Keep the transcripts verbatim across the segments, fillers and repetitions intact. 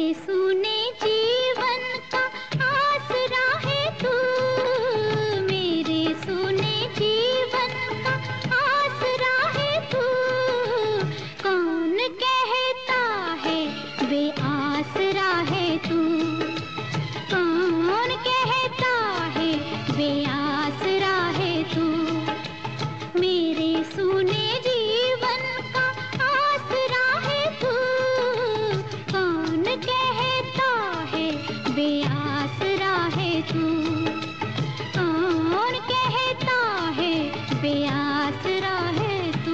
सूने जीवन का आसरा है तू, मेरे सूने जीवन का आसरा है तू। कौन कहता है बेआसरा है तू, कौन कहता है बेआसरा है तू। मेरे सूने जीवन का आसरा है तू, कौन कहता है बेआसरा है तू, कौन कहता है बेआसरा है तू।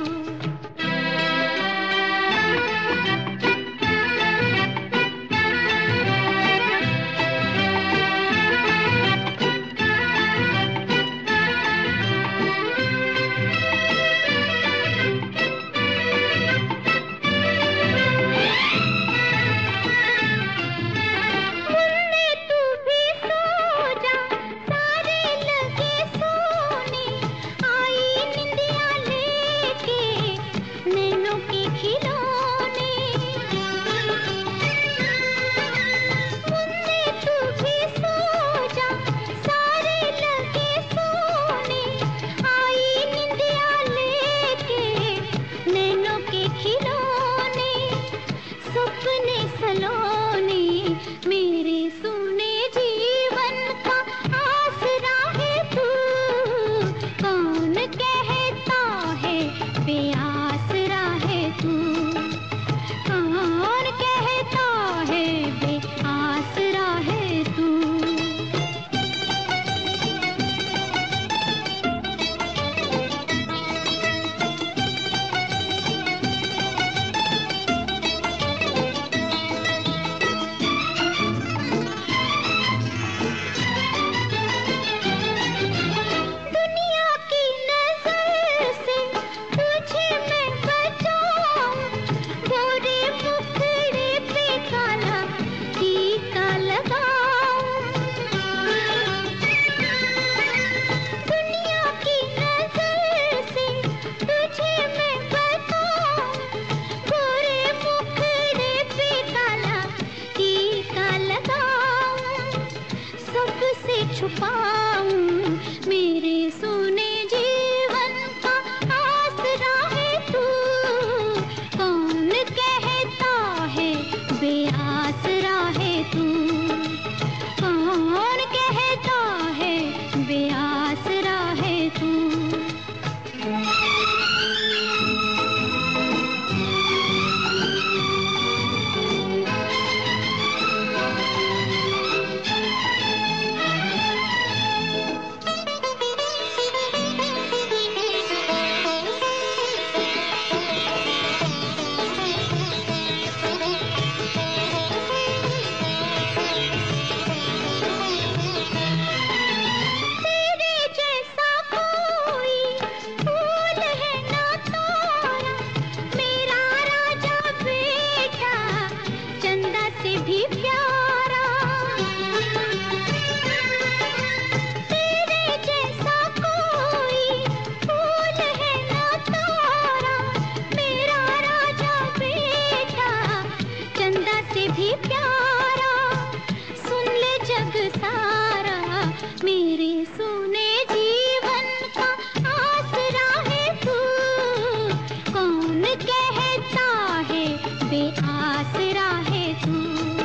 मेरे सूने जीवन का आसरा है तू, कौन कहता है बेआसरा है तू, कौन कहता है बेआसरा है तू। छुपाऊं मेरे सूने जीवन का आसरा है तू, कौन कहता है बेआसरा है तू, कौन कहता है बेआसरा है तू। भी प्यारा तेरे जैसा कोई फूल है ना तारा, मेरा राजा बेटा चंदा से भी प्यारा। सुन ले जग सारा मेरे सूने जीवन का आसरा है तू, कौन कहता है बेआसरा है तू।